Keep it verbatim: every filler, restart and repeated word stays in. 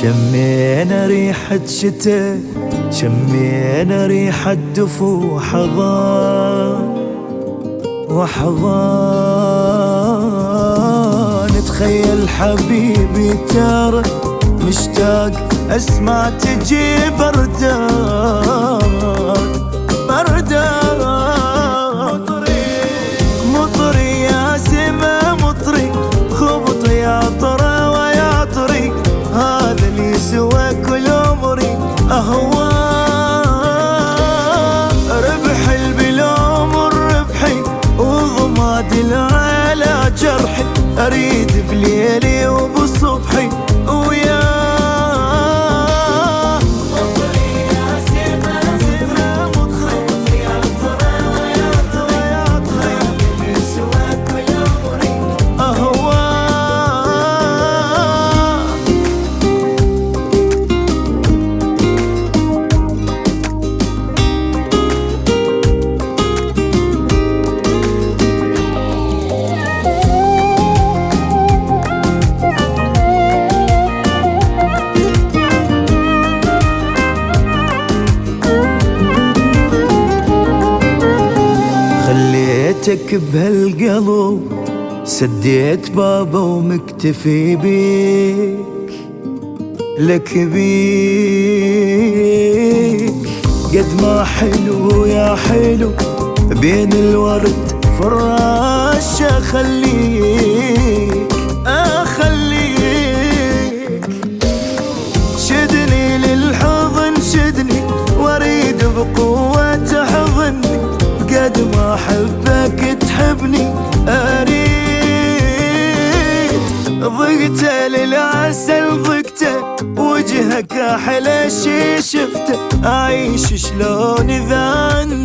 شمينا ريحة شتاء، شمينا ريحة دفو حضان وحضان. تخيل حبيبي ترى مشتاق اسمع تجي بردان بردان. مطري يا سما مطري، خبط يا طرى ويا طري، هذا اللي سوى كل عمري أهواه. ربح البلوم الربحي وضماد على جرحي، أريد بليلي وبصبحي وياه. خليتك بهالقلب، سديت بابه ومكتفي بيك، لك بيك. قد ما حلو يا حلو بين الورد فراش اخليك اخليك. شدني للحضن شدني، واريد بقوة تحضني، قد ما احبك تحبني اريد. ضقت للعسل ضقته، وجهك احلى شي شفته، اعيش شلون اذا